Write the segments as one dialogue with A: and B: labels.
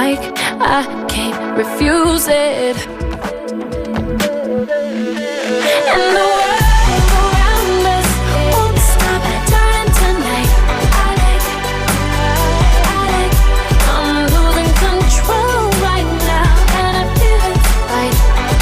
A: like I can't refuse it. And the world around us won't stop turning tonight. I'm losing control right now, and I feel it right.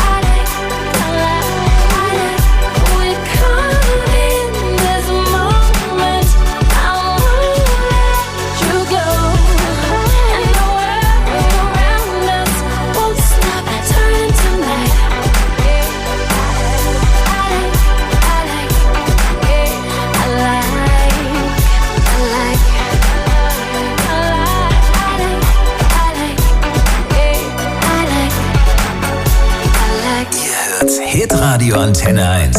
A: We're caught in this moment. I won't let you go. And the world around us won't stop turning tonight.
B: Hitradio Antenne 1.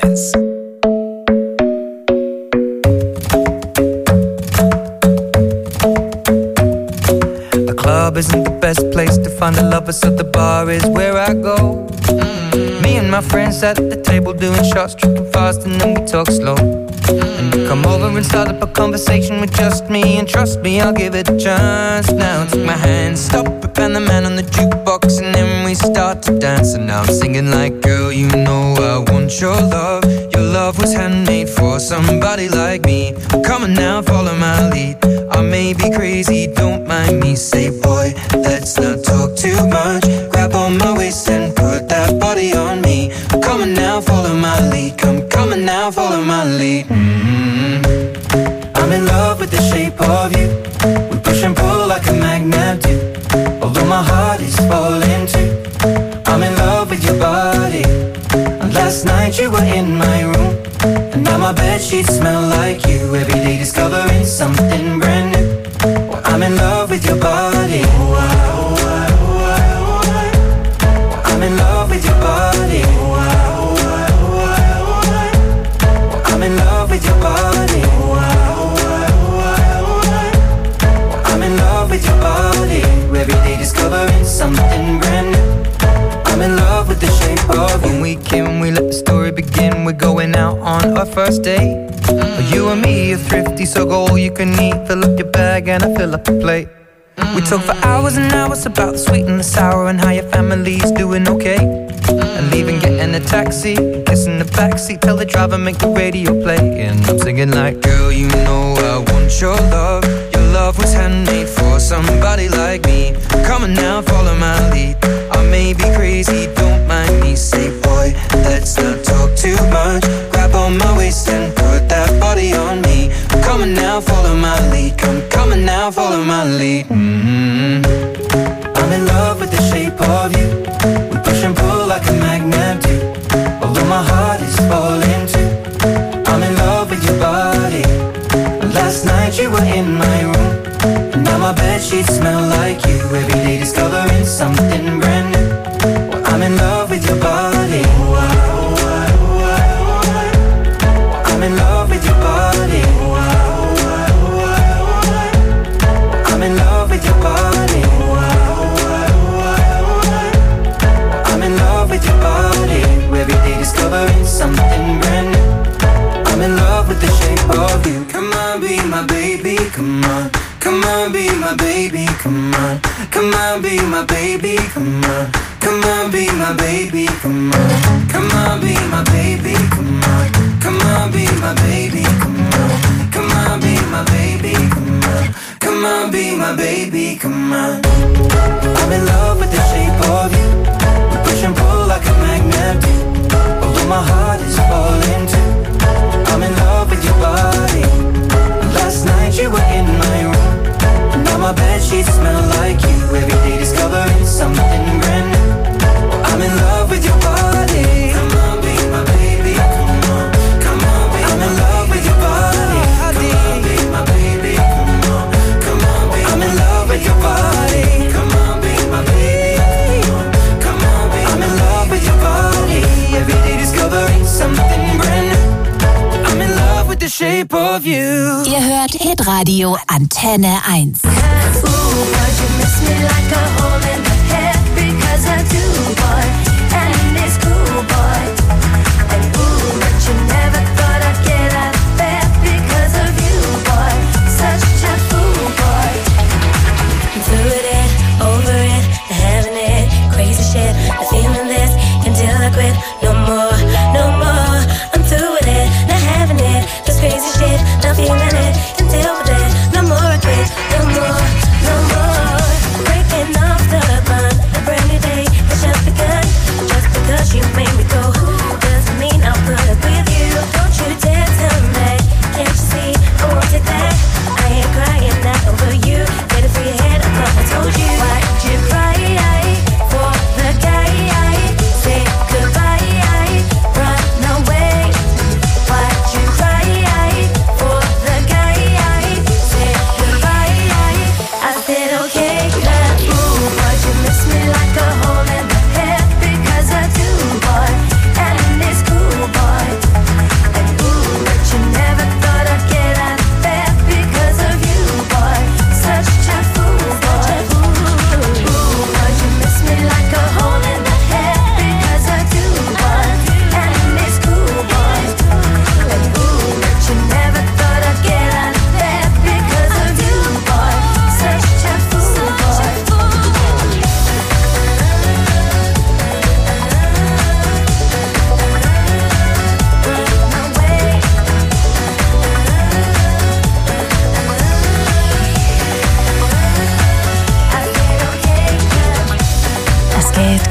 C: The club isn't the best place to find a lover, so the bar is where I go. Me and my friends at the table doing shots, tripping fast, and then we talk slow. And you come over and start up a conversation with just me, and trust me, I'll give it a chance. Now take my hand, stop it, and the man on the jukebox, and then we start to dance. And now I'm singing like, girl, you know I want your love. Your love was handmade for somebody like me. Come on now, follow my lead. I may be crazy, don't mind me. Say, boy, let's not talk too much. Grab on my waist and put that body on me. Come on now, follow my lead. Come on now, follow my lead. I'm in love with the shape of you. We push and pull like a magnet do. Although my heart is falling too. I'm in love with your body. And last night you were in my room, and now my bedsheets smell like you. Every day discovering something brand new. Well, I'm in love with your body. I'm in love with your body. I'm in love with your body. I'm in love with your body. Every day discovering something brand new. I'm in love with the shape of you. When we came, we let the story begin. We're going out on our first date. You and me are thrifty, so go all you can eat. Fill up your bag and I fill up the plate. We talk for hours and hours about the sweet and the sour, and how your family's doing okay. And leaving, getting a taxi, kissing the backseat, tell the driver make the radio play. And I'm singing like, girl, you know I want your love. Your love was handmade for somebody like me. Come on now, follow my lead. I may be crazy, don't mind me. Say, boy, let's not talk too much. Grab on my waist and put that body on me. Come on now, follow my lead. Come on now, follow my lead. I'm in love with the shape of you. We push and pull like a magnet do. Although my heart is falling too. I'm in love with your body. Last night you were in my room, and now my bedsheets smell like you. Every day discovering something brand new. Well, I'm in love with your body. I'm in love with your body. I'm in love with your body. I'm in love with your body. Every day discovering something brand new. I'm in love with the shape of you. Come on, be my baby, come on. Come on, be my baby, come on. Come on, be my baby, come on. Come on, be my baby, come on. Come on, be my baby, come on. Come on, be my baby, come on. Come on, be my baby, come on. Come on, be my baby, come on. I'm in love with the shape of you. We push and pull like a magnet do. Although my heart is falling too. I'm in love with your body. Last night you were in my room, and now my bedsheets smell like you. Every day discovering something brand new. I'm in love with your body. Come on, be my baby. Come on, come on, be I'm in love with your body. Come on, be my baby. Come on, come on, be I'm in love with your body. Come on, be my baby. Come on, be I'm in love with your body. Every day discovering something brand new. I'm in love with the shape of you.
D: Ihr hört Hitradio Antenne 1.
A: Through it all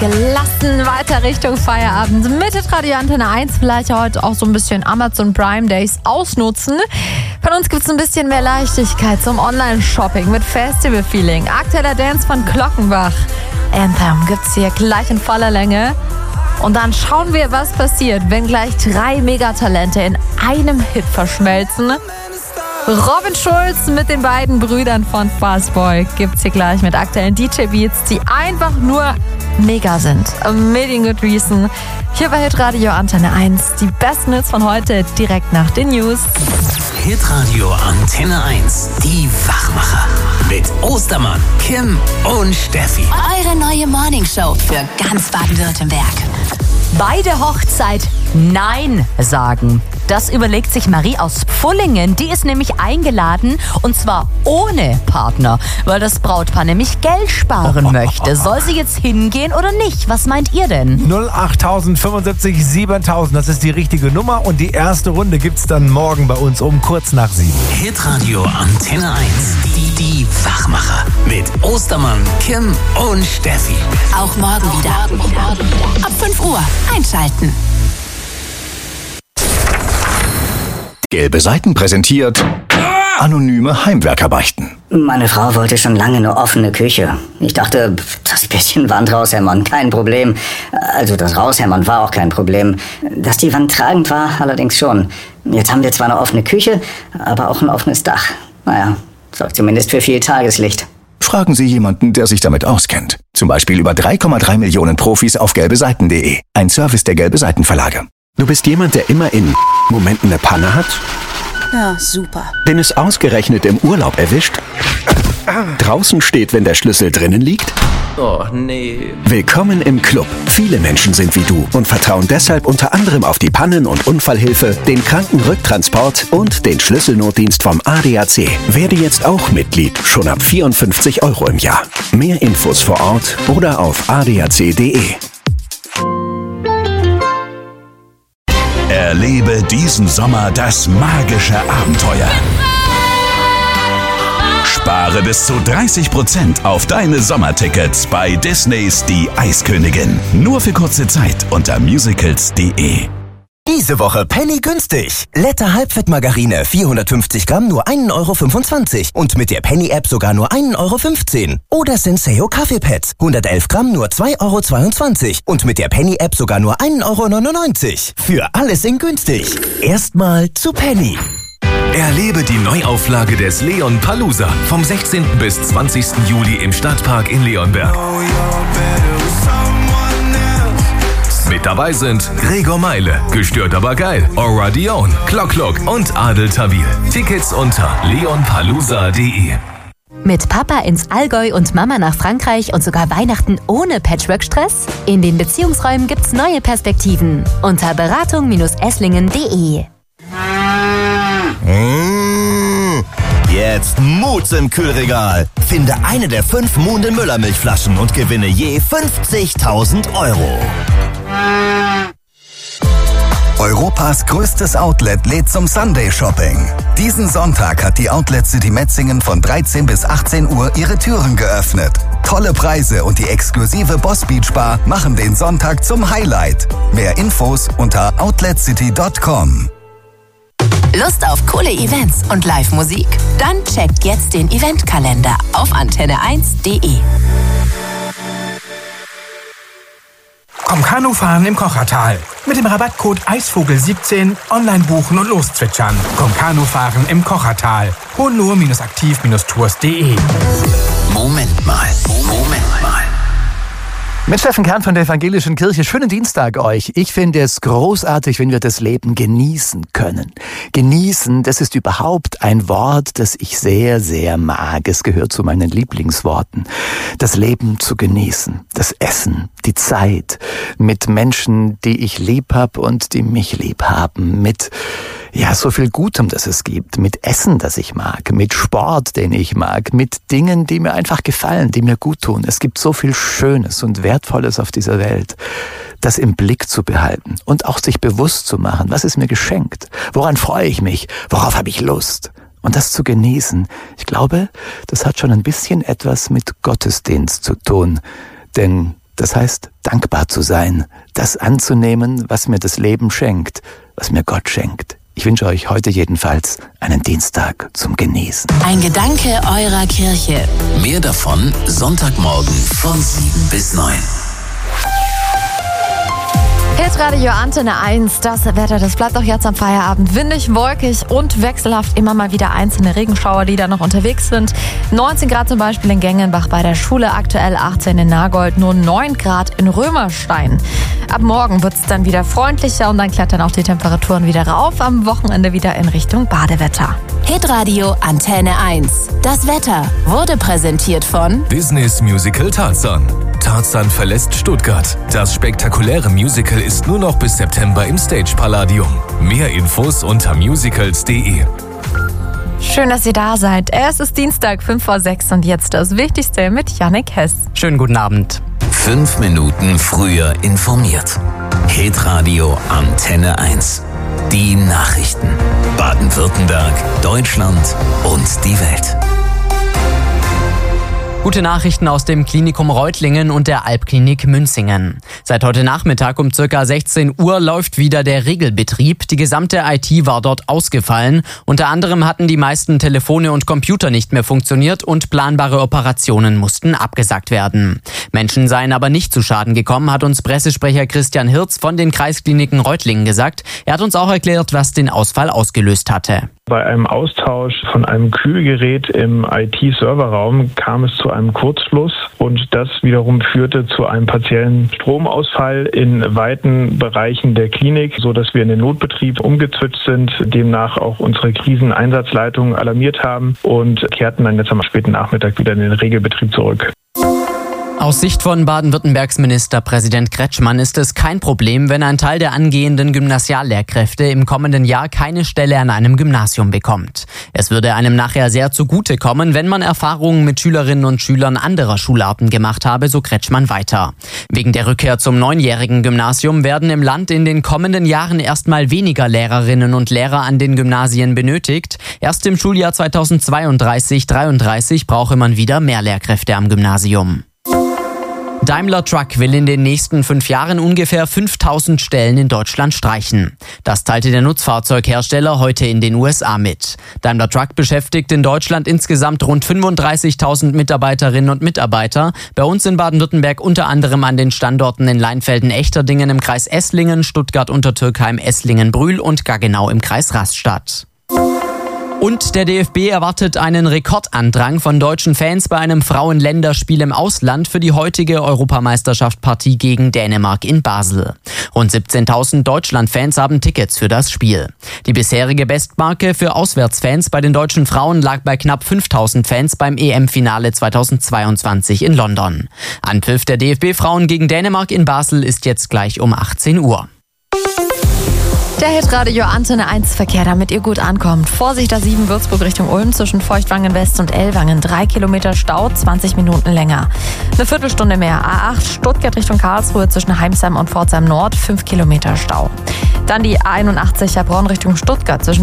E: gelassen weiter Richtung Feierabend. Mit Radio Antenne 1 vielleicht heute auch so ein bisschen Amazon Prime Days ausnutzen. Von uns gibt's ein bisschen mehr Leichtigkeit zum Online-Shopping mit Festival-Feeling. Aktueller Dance von Glockenbach. Anthem gibt's hier gleich in voller Länge. Und dann schauen wir, was passiert, wenn gleich 3 Megatalente in einem Hit verschmelzen. Robin Schulz mit den beiden Brüdern von Fastboy gibt's hier gleich mit aktuellen DJ-Beats, die einfach nur mega sind. A million good reason. Hier bei Hitradio Antenne 1. Die besten Hits von heute direkt nach den News.
B: Hitradio Antenne 1. Die Wachmacher. Mit Ostermann, Kim und Steffi.
D: Eure neue Morningshow für ganz Baden-Württemberg.
F: Bei der Hochzeit Nein sagen. Das überlegt sich Marie aus Pfullingen. Die ist nämlich eingeladen und zwar ohne Partner, weil das Brautpaar nämlich Geld sparen möchte. Soll sie jetzt hingehen oder nicht? Was meint ihr denn?
G: 08075 7000, das ist die richtige Nummer und die erste Runde gibt's dann morgen bei uns um kurz nach 7.
B: Hitradio Antenne 1. Die Wachmacher. Mit Ostermann, Kim und Steffi.
D: Auch morgen wieder. Ab 5 Uhr einschalten.
H: Gelbe Seiten präsentiert anonyme Heimwerkerbeichten.
I: Meine Frau wollte schon lange eine offene Küche. Ich dachte, das bisschen Wand raushämmern, kein Problem. Also das Raushämmern war auch kein Problem. Dass die Wand tragend war, allerdings schon. Jetzt haben wir zwar eine offene Küche, aber auch ein offenes Dach. Naja, sorgt zumindest für viel Tageslicht.
H: Fragen Sie jemanden, der sich damit auskennt. Zum Beispiel über 3,3 Millionen Profis auf gelbeseiten.de. Ein Service der Gelbe Seiten Verlage.
J: Du bist jemand, der immer in Momenten eine Panne hat?
K: Ja, super.
J: Den es ausgerechnet im Urlaub erwischt? Draußen steht, wenn der Schlüssel drinnen liegt?
K: Oh, nee.
J: Willkommen im Club. Viele Menschen sind wie du und vertrauen deshalb unter anderem auf die Pannen- und Unfallhilfe, den Krankenrücktransport und den Schlüsselnotdienst vom ADAC. Werde jetzt auch Mitglied, schon ab 54 € im Jahr. Mehr Infos vor Ort oder auf adac.de.
L: Erlebe diesen Sommer das magische Abenteuer. Spare bis zu 30% auf deine Sommertickets bei Disneys Die Eiskönigin. Nur für kurze Zeit unter musicals.de.
M: Diese Woche Penny günstig. Letta Halbfettmargarine 450 Gramm nur 1,25 € und mit der Penny-App sogar nur 1,15 €. Oder Senseo Kaffeepads 111 Gramm nur 2,22 € und mit der Penny-App sogar nur 1,99 €. Für alles in günstig. Erstmal zu Penny.
N: Erlebe die Neuauflage des Leon Palooza vom 16. bis 20. Juli im Stadtpark in Leonberg. Mit dabei sind Gregor Meile, Gestört aber geil, Aura Dion, Clock und Adel Tawil. Tickets unter leonpalooza.de.
F: Mit Papa ins Allgäu und Mama nach Frankreich und sogar Weihnachten ohne Patchwork-Stress? In den Beziehungsräumen gibt's neue Perspektiven. Unter beratung-esslingen.de.
M: Jetzt Moods im Kühlregal. Finde eine der 5 Muhn Müller Milchflaschen und gewinne je 50.000 €.
O: Europas größtes Outlet lädt zum Sunday Shopping. Diesen Sonntag hat die Outlet City Metzingen von 13 bis 18 Uhr ihre Türen geöffnet. Tolle Preise und die exklusive Boss Beach Bar machen den Sonntag zum Highlight. Mehr Infos unter outletcity.com.
D: Lust auf coole Events und Live-Musik? Dann checkt jetzt den Eventkalender auf antenne1.de.
P: Komm Kanu fahren im Kochertal. Mit dem Rabattcode Eisvogel17 online buchen und loszwitschern. Komm Kanu fahren im Kochertal. hohenlohe-aktiv-tours.de.
B: Moment mal.
Q: Mit Steffen Kern von der Evangelischen Kirche. Schönen Dienstag euch. Ich finde es großartig, wenn wir das Leben genießen können. Genießen, das ist überhaupt ein Wort, das ich sehr, sehr mag. Es gehört zu meinen Lieblingsworten. Das Leben zu genießen, das Essen, die Zeit mit Menschen, die ich lieb hab und die mich lieb haben, mit so viel Gutem, das es gibt, mit Essen, das ich mag, mit Sport, den ich mag, mit Dingen, die mir einfach gefallen, die mir gut tun. Es gibt so viel Schönes und Wertvolles auf dieser Welt, das im Blick zu behalten und auch sich bewusst zu machen, was ist mir geschenkt, woran freue ich mich, worauf habe ich Lust. Und das zu genießen, ich glaube, das hat schon ein bisschen etwas mit Gottesdienst zu tun, denn Das heißt, dankbar zu sein, das anzunehmen, was mir das Leben schenkt, was mir Gott schenkt. Ich wünsche euch heute jedenfalls einen Dienstag zum Genießen.
B: Ein Gedanke eurer Kirche. Mehr davon Sonntagmorgen von 7 bis 9.
E: Hitradio Antenne 1, das Wetter, das bleibt auch jetzt am Feierabend windig, wolkig und wechselhaft. Immer mal wieder einzelne Regenschauer, die da noch unterwegs sind. 19 Grad zum Beispiel in Gengenbach bei der Schule, aktuell 18 in Nagold, nur 9 Grad in Römerstein. Ab morgen wird es dann wieder freundlicher und dann klettern auch die Temperaturen wieder rauf. Am Wochenende wieder in Richtung Badewetter.
D: Hitradio Antenne 1. Das Wetter wurde präsentiert von
N: Disneys Musical Tarzan. Tarzan verlässt Stuttgart. Das spektakuläre Musical ist nur noch bis September im Stage Palladium. Mehr Infos unter musicals.de.
E: Schön, dass ihr da seid. Es ist Dienstag, 5:06 und jetzt das Wichtigste mit Jannik Hess.
R: Schönen guten Abend.
B: 5 Minuten früher informiert. Hitradio Antenne 1. Die Nachrichten. Baden-Württemberg, Deutschland und die Welt.
R: Gute Nachrichten aus dem Klinikum Reutlingen und der Alpklinik Münzingen. Seit heute Nachmittag um ca. 16 Uhr läuft wieder der Regelbetrieb. Die gesamte IT war dort ausgefallen. Unter anderem hatten die meisten Telefone und Computer nicht mehr funktioniert und planbare Operationen mussten abgesagt werden. Menschen seien aber nicht zu Schaden gekommen, hat uns Pressesprecher Christian Hirz von den Kreiskliniken Reutlingen gesagt. Er hat uns auch erklärt, was den Ausfall ausgelöst hatte.
S: Bei einem Austausch von einem Kühlgerät im IT-Serverraum kam es zu einem Kurzschluss und das wiederum führte zu einem partiellen Stromausfall in weiten Bereichen der Klinik, sodass wir in den Notbetrieb umgezwitscht sind, demnach auch unsere Kriseneinsatzleitung alarmiert haben und kehrten dann jetzt am späten Nachmittag wieder in den Regelbetrieb zurück.
R: Aus Sicht von Baden-Württembergs Ministerpräsident Kretschmann ist es kein Problem, wenn ein Teil der angehenden Gymnasiallehrkräfte im kommenden Jahr keine Stelle an einem Gymnasium bekommt. Es würde einem nachher sehr zugutekommen, wenn man Erfahrungen mit Schülerinnen und Schülern anderer Schularten gemacht habe, so Kretschmann weiter. Wegen der Rückkehr zum 9-jährigen Gymnasium werden im Land in den kommenden Jahren erstmal weniger Lehrerinnen und Lehrer an den Gymnasien benötigt. Erst im Schuljahr 2032/33 brauche man wieder mehr Lehrkräfte am Gymnasium. Daimler Truck will in den nächsten 5 Jahren ungefähr 5000 Stellen in Deutschland streichen. Das teilte der Nutzfahrzeughersteller heute in den USA mit. Daimler Truck beschäftigt in Deutschland insgesamt rund 35.000 Mitarbeiterinnen und Mitarbeiter. Bei uns in Baden-Württemberg unter anderem an den Standorten in Leinfelden-Echterdingen im Kreis Esslingen, Stuttgart-Untertürkheim, Esslingen-Brühl und Gaggenau im Kreis Rastatt. Und der DFB erwartet einen Rekordandrang von deutschen Fans bei einem Frauenländerspiel im Ausland für die heutige Europameisterschaftspartie gegen Dänemark in Basel. Rund 17.000 Deutschland-Fans haben Tickets für das Spiel. Die bisherige Bestmarke für Auswärtsfans bei den deutschen Frauen lag bei knapp 5.000 Fans beim EM-Finale 2022 in London. Anpfiff der DFB-Frauen gegen Dänemark in Basel ist jetzt gleich um 18 Uhr.
E: Der Hitradio Antenne 1 Verkehr, damit ihr gut ankommt. Vorsicht A7 Würzburg Richtung Ulm zwischen Feuchtwangen West und Ellwangen. 3 Kilometer Stau, 20 Minuten länger. Eine Viertelstunde mehr. A8 Stuttgart Richtung Karlsruhe zwischen Heimsheim und Pforzheim Nord. 5 Kilometer Stau. Dann die A81 Heilbronn Richtung Stuttgart zwischen